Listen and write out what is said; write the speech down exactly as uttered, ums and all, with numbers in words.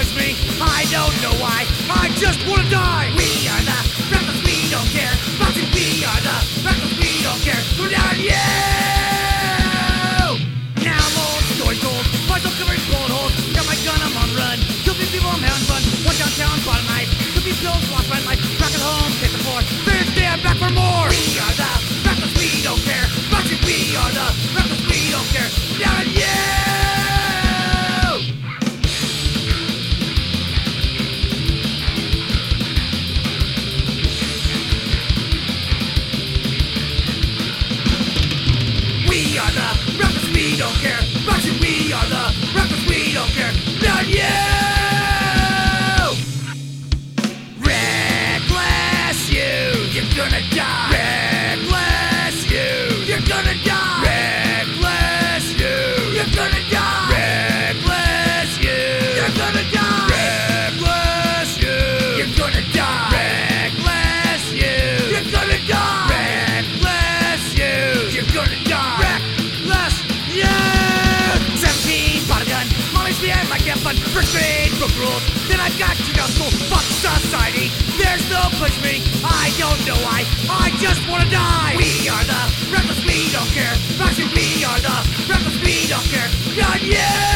push me. I don't know why, I just wanna die. We are the reckless, we don't care. Boxing, we are the reckless, we don't care. We're down on you. Now I'm old, story told. Myself covered in bullet holes. Got my gun, I'm on run. Kill these people, I'm having fun. One downtown, bought a knife. Could be pills, lost my life. Back at home, hit the floor. Then stand back for more. We are the reckless, we don't care. Boxing, we are the reckless, we don't care. We're down on you. We are the reckless, we don't care. Boxing, we are the reckless, we don't care. Not you! Reckless you, you're gonna die. Reckless you, you're gonna die. Reckless you, you're gonna die. Reckless you, you're gonna die. Reckless you, you're gonna die. Reckless you, you're gonna die. Reckless you, you're gonna die. Reckless you. Seventeen, bought a gun. Mommy's me, I like that fun. First grade, book rules. Then I got kicked out of school. Fuck society. There's no push me. I don't know why. I just wanna die. We are the reckless, we don't care. Boxing, we are the reckless, we don't care. God, yeah.